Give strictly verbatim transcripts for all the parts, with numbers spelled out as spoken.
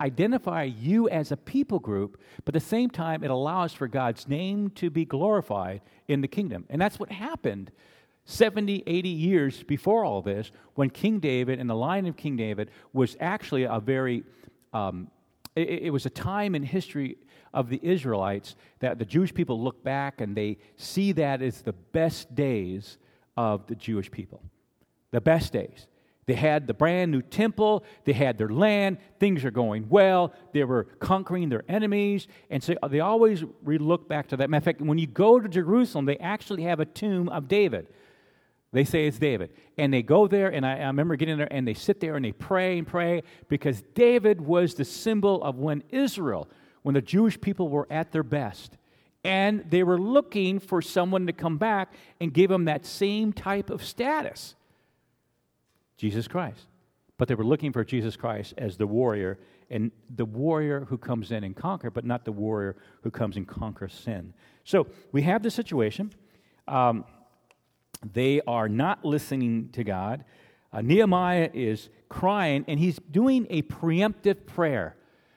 identify you as a people group, but at the same time, it allows for God's name to be glorified in the kingdom. And that's what happened seventy, eighty years before all this, when King David and the line of King David was actually a very, um, it, it was a time in history of the Israelites that the Jewish people look back and they see that as the best days of the Jewish people. The best days. They had the brand new temple, they had their land, things are going well, they were conquering their enemies, and so they always re- look back to that. Matter of fact, when you go to Jerusalem, they actually have a tomb of David. They say it's David. And they go there, and I, I remember getting there, and they sit there and they pray and pray, because David was the symbol of when Israel, when the Jewish people were at their best. And they were looking for someone to come back and give them that same type of status. Jesus Christ. But they were looking for Jesus Christ as the warrior, and the warrior who comes in and conquers, but not the warrior who comes and conquers sin. So we have this situation. Um, they are not listening to God. Uh, Nehemiah is crying, and he's doing a preemptive prayer.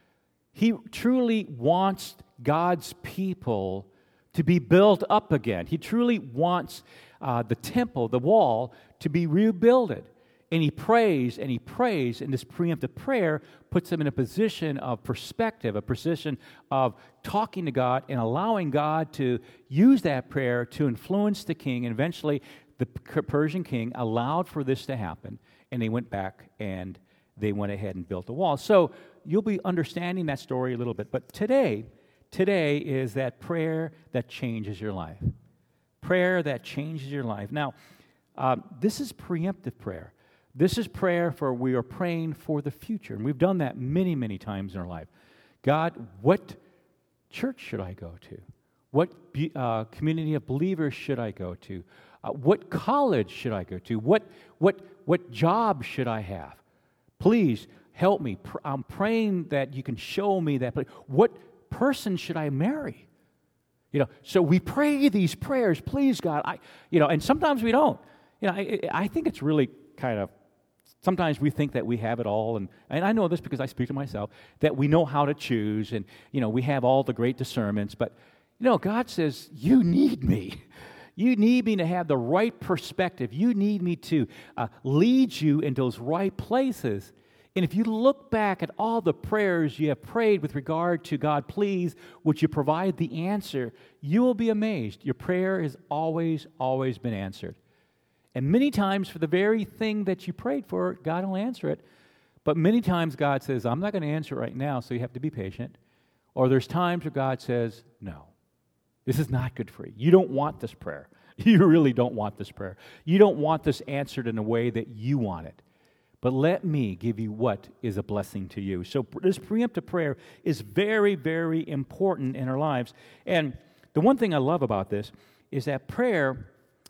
He truly wants God's people to be built up again. He truly wants uh, the temple, the wall, to be rebuilt. And he prays and he prays, and this preemptive prayer puts him in a position of perspective, a position of talking to God and allowing God to use that prayer to influence the king. And eventually, the Persian king allowed for this to happen, and they went back and they went ahead and built the wall. So you'll be understanding that story a little bit. But today, today is that prayer that changes your life. Prayer that changes your life. Now, um, this is preemptive prayer. This is prayer for we are praying for the future. And we've done that many, many times in our life. God, what church should I go to? What uh, community of believers should I go to? Uh, what college should I go to? What, what, what job should I have? Please help me. I'm praying that you can show me that. What person should I marry? You know, so we pray these prayers, please, God. I, you know, and sometimes we don't. You know, I, I think it's really kind of, sometimes we think that we have it all, and, and I know this because I speak to myself, that we know how to choose, and, you know, we have all the great discernments, but, you know, God says, you need me. You need me to have the right perspective. You need me to uh, lead you in those right places. And if you look back at all the prayers you have prayed with regard to God, please, would you provide the answer, you will be amazed. Your prayer has always, always been answered. And many times, for the very thing that you prayed for, God will answer it. But many times, God says, I'm not going to answer it right now, so you have to be patient. Or there's times where God says, no, this is not good for you. You don't want this prayer. You really don't want this prayer. You don't want this answered in a way that you want it. But let me give you what is a blessing to you. So this preemptive prayer is very, very important in our lives. And the one thing I love about this is that prayer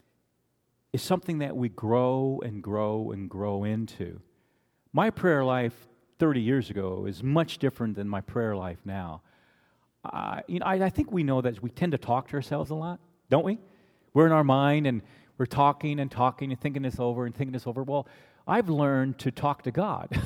is something that we grow and grow and grow into. My prayer life thirty years ago is much different than my prayer life now. Uh, you know, I, I think we know that we tend to talk to ourselves a lot, don't we? We're in our mind and we're talking and talking and thinking this over and thinking this over. Well, I've learned to talk to God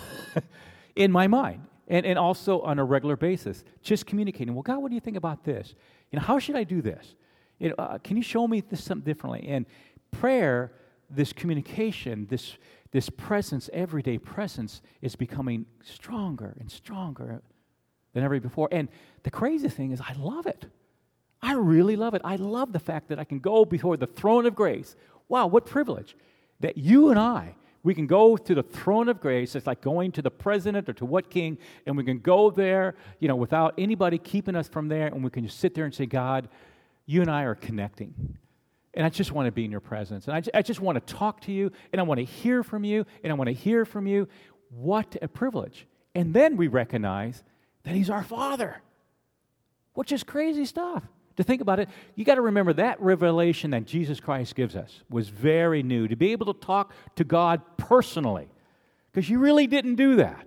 in my mind and, and also on a regular basis, just communicating. Well, God, what do you think about this? You know, how should I do this? You know, uh, can you show me this something differently? And prayer, this communication, this this presence, everyday presence, is becoming stronger and stronger than ever before. And the crazy thing is I love it. I really love it. I love the fact that I can go before the throne of grace. Wow, what privilege that you and I, we can go to the throne of grace. It's like going to the president or to what king, and we can go there, you know, without anybody keeping us from there, and we can just sit there and say, God, you and I are connecting. And I just want to be in your presence. And I, I just want to talk to you, and I want to hear from you, and I want to hear from you. What a privilege. And then we recognize that He's our Father, which is crazy stuff. To think about it, you got to remember that revelation that Jesus Christ gives us was very new. To be able to talk to God personally, because you really didn't do that.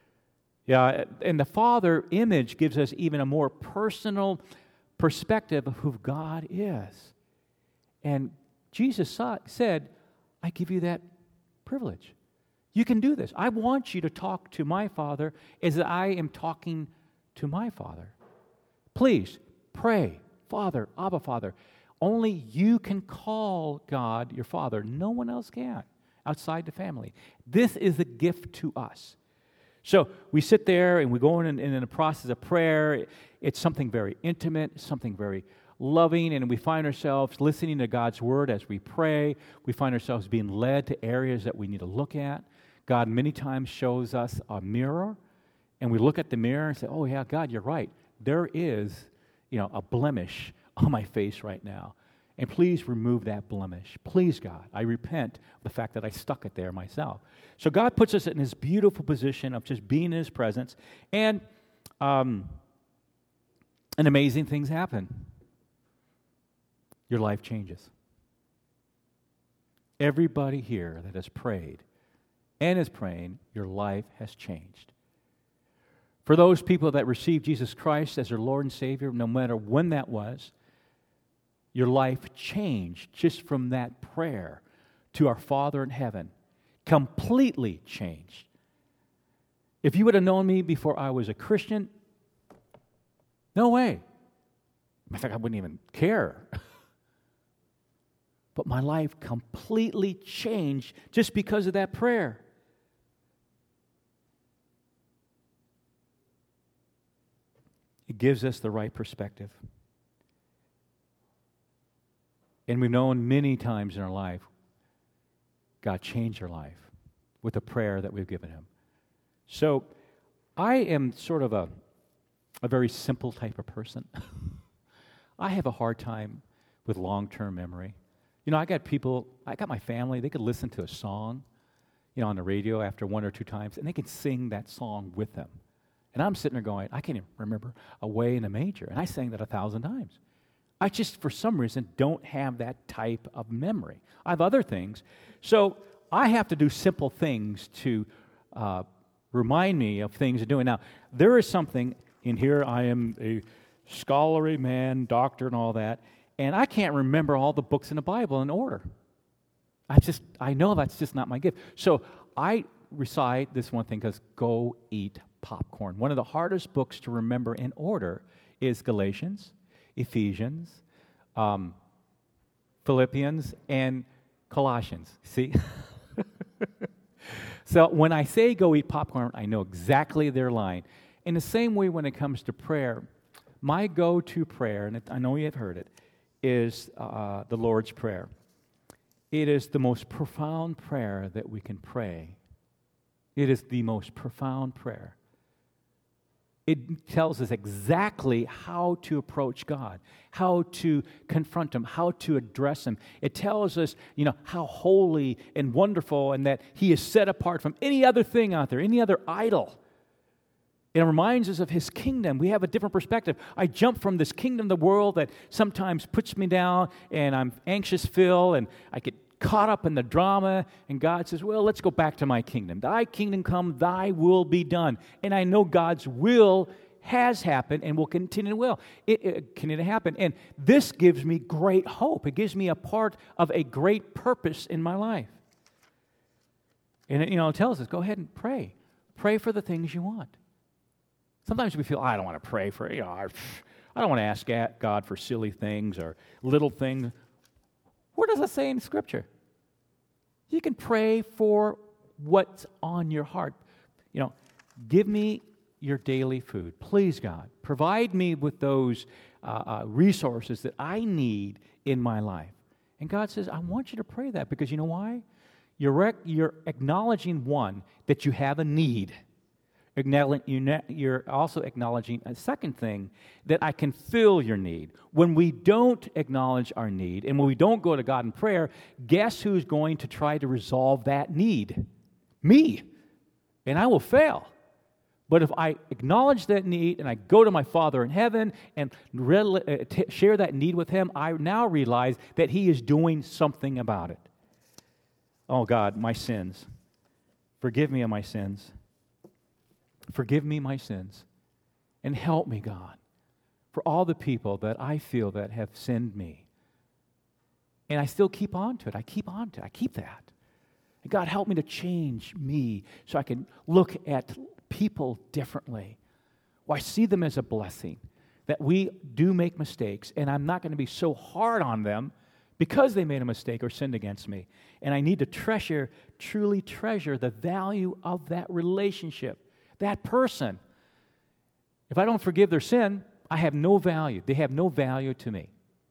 Yeah, and the Father image gives us even a more personal perspective of who God is. And Jesus saw, said, I give you that privilege. You can do this. I want you to talk to my Father as I am talking to my Father. Please pray, Father, Abba, Father. Only you can call God your Father. No one else can outside the family. This is a gift to us. So we sit there and we go in, in, in a process of prayer. It's something very intimate, something very loving, and we find ourselves listening to God's Word as we pray. We find ourselves being led to areas that we need to look at. God many times shows us a mirror, and we look at the mirror and say, oh yeah, God, you're right. There is, you know, a blemish on my face right now. And please remove that blemish. Please, God, I repent of the fact that I stuck it there myself. So God puts us in this beautiful position of just being in His presence, and um, and amazing things happen. Your life changes. Everybody here that has prayed and is praying, your life has changed. For those people that received Jesus Christ as their Lord and Savior, no matter when that was, your life changed just from that prayer to our Father in heaven. Completely changed. If you would have known me before I was a Christian, no way. In fact, I wouldn't even care. But my life completely changed just because of that prayer. It gives us the right perspective. And we've known many times in our life, God changed our life with the prayer that we've given Him. So I am sort of a, a very simple type of person. I have a hard time with long-term memory. You know, I got people, I got my family, they could listen to a song, you know, on the radio after one or two times, and they can sing that song with them. And I'm sitting there going, I can't even remember Away in a Manger, and I sang that a thousand times. I just, for some reason, don't have that type of memory. I have other things. So I have to do simple things to uh, remind me of things to do. Now, there is something in here, I am a scholarly man, doctor and all that, and I can't remember all the books in the Bible in order. I just, I know that's just not my gift. So I recite this one thing because go eat popcorn. One of the hardest books to remember in order is Galatians, Ephesians, um, Philippians, and Colossians. See? So when I say go eat popcorn, I know exactly their line. In the same way when it comes to prayer, my go-to prayer, and I know you have heard it, is uh, the Lord's Prayer. It is the most profound prayer that we can pray. It is the most profound prayer. It tells us exactly how to approach God, how to confront Him, how to address Him. It tells us, you know, how holy and wonderful and that He is set apart from any other thing out there, any other idol. It reminds us of His kingdom. We have a different perspective. I jump from this kingdom of the world that sometimes puts me down and I'm anxious filled and I get caught up in the drama, and God says, well, let's go back to my kingdom. Thy kingdom come, thy will be done. And I know God's will has happened and will continue to will. It, it continue to happen. And this gives me great hope. It gives me a part of a great purpose in my life. And it, you know, it tells us, go ahead and pray. Pray for the things you want. Sometimes we feel, I don't want to pray for, you know, I, I don't want to ask God for silly things or little things. Where does it say in Scripture? You can pray for what's on your heart. You know, give me your daily food. Please, God, provide me with those uh, uh, resources that I need in my life. And God says, I want you to pray that because you know why? You're, rec- you're acknowledging, one, that you have a need. You're also acknowledging a second thing, that I can fill your need. When we don't acknowledge our need, and when we don't go to God in prayer, guess who's going to try to resolve that need? Me. And I will fail. But if I acknowledge that need, and I go to my Father in heaven, and re- uh, t- share that need with Him, I now realize that He is doing something about it. Oh God, my sins. Forgive me of my sins. Forgive me my sins, and help me, God, for all the people that I feel that have sinned me. And I still keep on to it. I keep on to it. I keep that. And God, help me to change me so I can look at people differently. Well, I see them as a blessing, that we do make mistakes, and I'm not going to be so hard on them because they made a mistake or sinned against me. And I need to treasure, truly treasure the value of that relationship, that person. If I don't forgive their sin, I have no value. They have no value to me.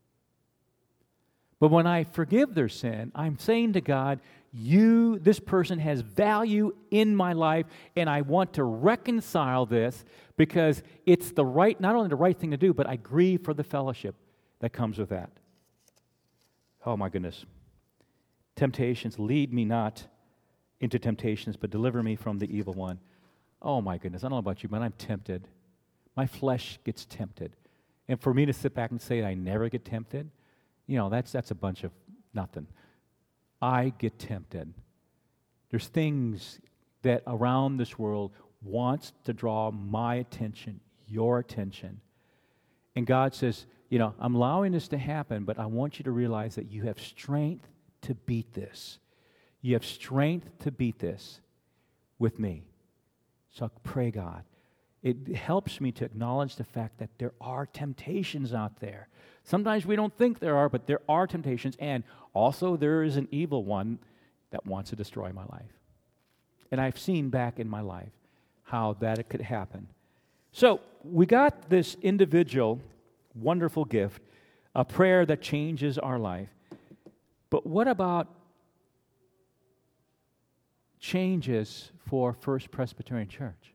But when I forgive their sin, I'm saying to God, you, this person has value in my life, and I want to reconcile this because it's the right, not only the right thing to do, but I grieve for the fellowship that comes with that. Oh my goodness. Temptations, lead me not into temptations, but deliver me from the evil one. Oh my goodness, I don't know about you, but I'm tempted. My flesh gets tempted. And for me to sit back and say I never get tempted, you know, that's that's a bunch of nothing. I get tempted. There's things that around this world wants to draw my attention, your attention. And God says, you know, I'm allowing this to happen, but I want you to realize that you have strength to beat this. You have strength to beat this with me. So pray, God. It helps me to acknowledge the fact that there are temptations out there. Sometimes we don't think there are, but there are temptations, and also there is an evil one that wants to destroy my life. And I've seen back in my life how that it could happen. So we got this individual wonderful gift, a prayer that changes our life. But what about changes for First Presbyterian Church?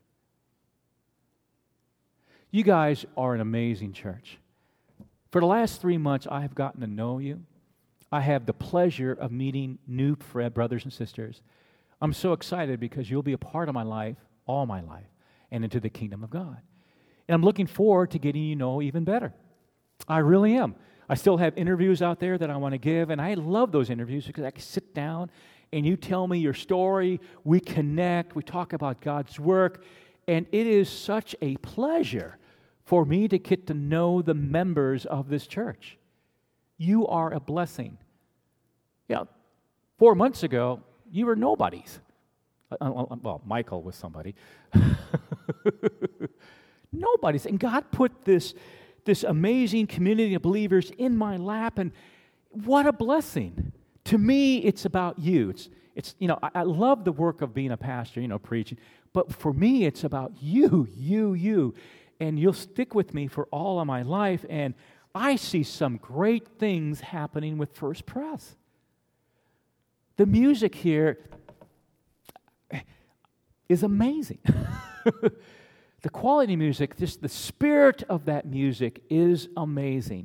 You guys are an amazing church. For the last three months, I have gotten to know you. I have the pleasure of meeting new brothers and sisters. I'm so excited because you'll be a part of my life, all my life, and into the kingdom of God. And I'm looking forward to getting you to know even better. I really am. I still have interviews out there that I want to give, and I love those interviews because I can sit down and you tell me your story, we connect, we talk about God's work, and it is such a pleasure for me to get to know the members of this church. You are a blessing. Yeah, four months ago, you were nobodies. Well, Michael was somebody. Nobodies. And God put this, this amazing community of believers in my lap, and what a blessing. To me, it's about you. It's, it's you know, I, I love the work of being a pastor, you know, preaching, but for me, it's about you, you, you. And you'll stick with me for all of my life, and I see some great things happening with First Pres. The music here is amazing. The quality of music, just the spirit of that music is amazing.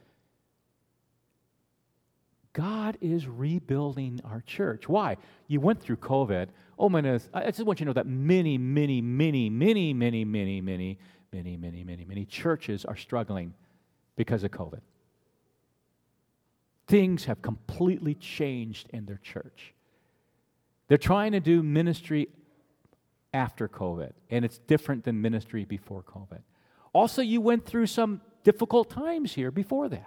God is rebuilding our church. Why? You went through COVID. Oh my goodness, I just want you to know that many, many, many, many, many, many, many, many, many, many, many churches are struggling because of COVID. Things have completely changed in their church. They're trying to do ministry after COVID, and it's different than ministry before COVID. Also, you went through some difficult times here before that.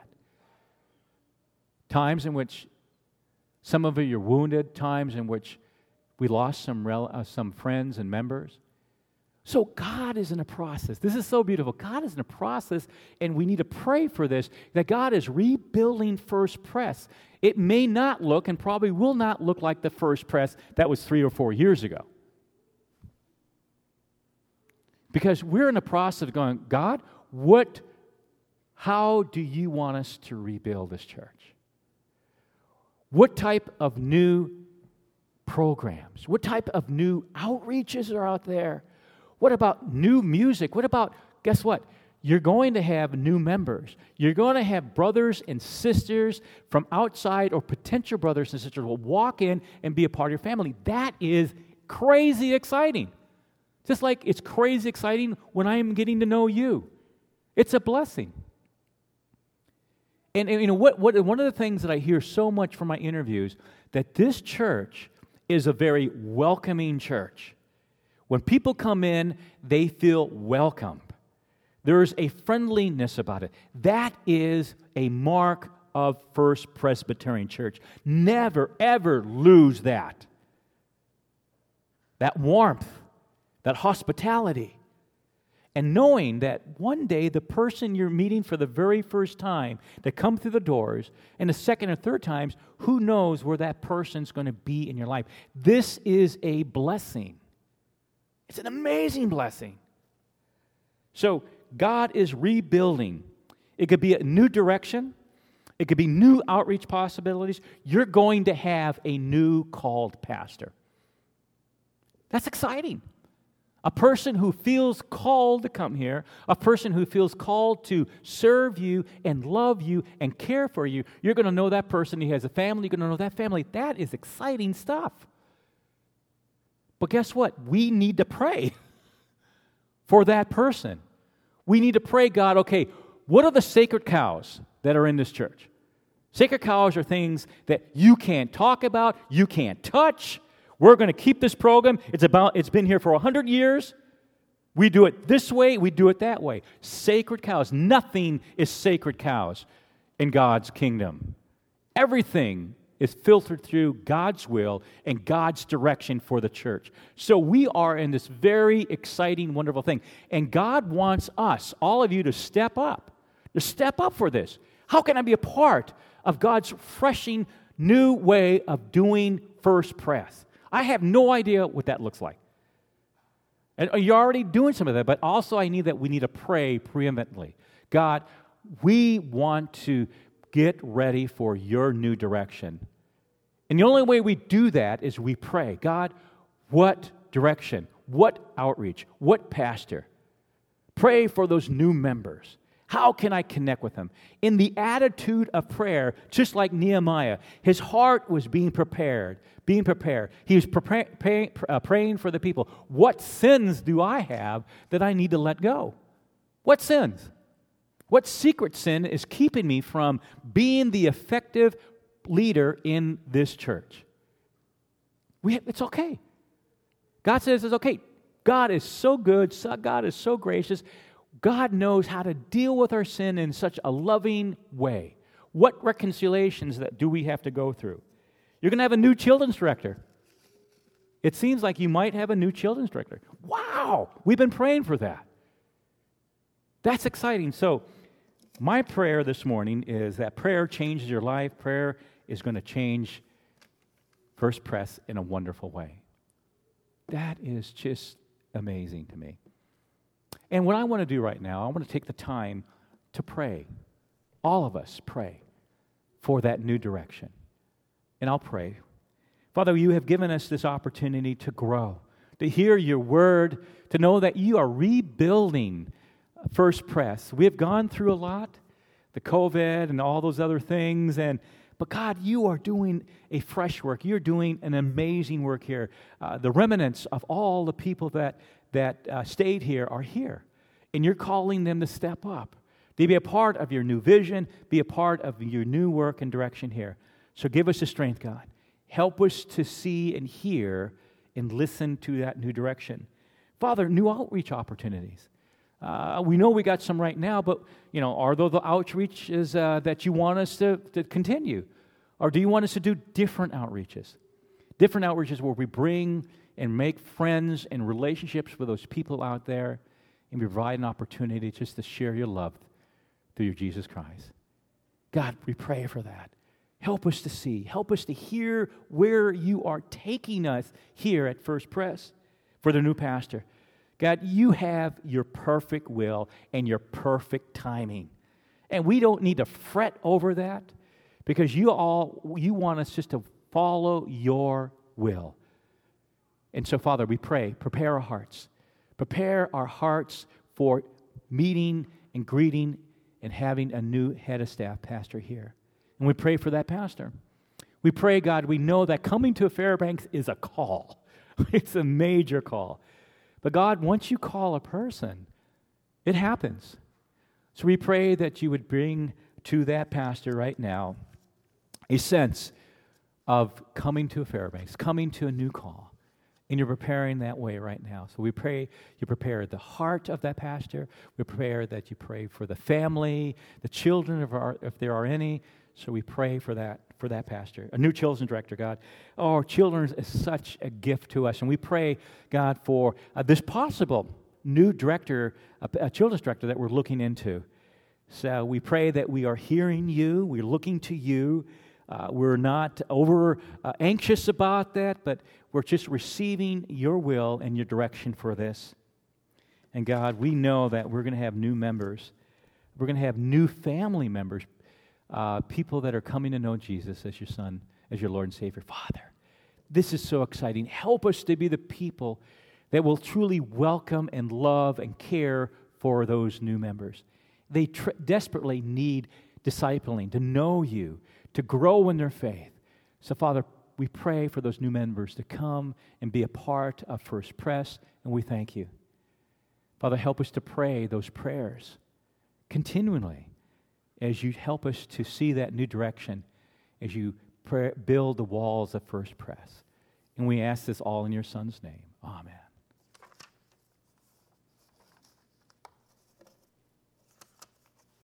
Times in which some of you are wounded, times in which we lost some rel- uh, some friends and members. So God is in a process. This is so beautiful. God is in a process, and we need to pray for this, that God is rebuilding First Pres. It may not look, and probably will not look like the First Pres that was three or four years ago. Because we're in the process of going, God, what, how do you want us to rebuild this church? What type of new programs? What type of new outreaches are out there? What about new music? What about, guess what? You're going to have new members. You're going to have brothers and sisters from outside, or potential brothers and sisters will walk in and be a part of your family. That is crazy exciting. Just like it's crazy exciting when I am getting to know you. It's a blessing. And, and you know what, what? One of the things that I hear so much from my interviews, that this church is a very welcoming church. When people come in, they feel welcomed. There's a friendliness about it. That is a mark of First Presbyterian Church. Never, ever lose that. that warmth, that hospitality, and knowing that one day the person you're meeting for the very first time that come through the doors, and the second or third times, who knows where that person's going to be in your life. This is a blessing. It's an amazing blessing. So God is rebuilding. It could be a new direction. It could be new outreach possibilities. You're going to have a new called pastor. That's exciting. A person who feels called to come here, a person who feels called to serve you and love you and care for you, you're going to know that person. He has a family. You're going to know that family. That is exciting stuff. But guess what? We need to pray for that person. We need to pray, God, okay, what are the sacred cows that are in this church? Sacred cows are things that you can't talk about, you can't touch. We're going to keep this program. It's about. It's been here for one hundred years. We do it this way, we do it that way. Sacred cows. Nothing is sacred cows in God's kingdom. Everything is filtered through God's will and God's direction for the church. So we are in this very exciting, wonderful thing. And God wants us, all of you, to step up. To step up for this. How can I be a part of God's refreshing new way of doing First Press? I have no idea what that looks like. And you're already doing some of that, but also I need that we need to pray preeminently. God, we want to get ready for your new direction. And the only way we do that is we pray. God, what direction? What outreach? What pastor? Pray for those new members. How can I connect with them? In the attitude of prayer, just like Nehemiah, his heart was being prepared, being prepared. He was prepare, pray, uh, praying for the people. What sins do I have that I need to let go? What sins? What secret sin is keeping me from being the effective leader in this church? We, it's okay. God says it's okay. God is so good. God is so gracious. God knows how to deal with our sin in such a loving way. What reconciliations that do we have to go through? You're going to have a new children's director. It seems like you might have a new children's director. Wow! We've been praying for that. That's exciting. So, my prayer this morning is that prayer changes your life. Prayer is going to change First Press in a wonderful way. That is just amazing to me. And what I want to do right now, I want to take the time to pray. All of us pray for that new direction. And I'll pray. Father, you have given us this opportunity to grow, to hear your word, to know that you are rebuilding First Press. We have gone through a lot, the COVID and all those other things, and but God, you are doing a fresh work. You're doing an amazing work here. Uh, the remnants of all the people that that uh, stayed here are here. And you're calling them to step up, to be a part of your new vision, be a part of your new work and direction here. So give us the strength, God. Help us to see and hear and listen to that new direction. Father, new outreach opportunities. Uh, we know we got some right now, but, you know, are those the outreaches uh, that you want us to, to continue? Or do you want us to do different outreaches? Different outreaches where we bring and make friends and relationships with those people out there and provide an opportunity just to share your love through your Jesus Christ. God, we pray for that. Help us to see. Help us to hear where you are taking us here at First Press for the new pastor. God, you have your perfect will and your perfect timing. And we don't need to fret over that because you all you want us just to follow your will. And so, Father, we pray, prepare our hearts. Prepare our hearts for meeting and greeting and having a new head of staff pastor here. And we pray for that pastor. We pray, God, we know that coming to Fairbanks is a call. It's a major call. But God, once you call a person, it happens. So we pray that you would bring to that pastor right now a sense of coming to Fairbanks, coming to a new call. And you're preparing that way right now. So we pray you prepare the heart of that pastor. We pray that you pray for the family, the children, if, our, if there are any, So we pray for that, for that pastor. A new children's director, God. Oh, children is such a gift to us. And we pray, God, for uh, this possible new director, a, a children's director that we're looking into. So we pray that we are hearing you, we're looking to you. Uh, we're not over uh, anxious about that, but we're just receiving your will and your direction for this. And God, we know that we're going to have new members. We're going to have new family members, uh, people that are coming to know Jesus as your Son, as your Lord and Savior. Father, this is so exciting. Help us to be the people that will truly welcome and love and care for those new members. They tr- desperately need discipling, to know you, to grow in their faith. So, Father, we pray for those new members to come and be a part of First Pres, and we thank you. Father, help us to pray those prayers continually as you help us to see that new direction, as you pray, build the walls of First Pres. And we ask this all in your Son's name. Amen.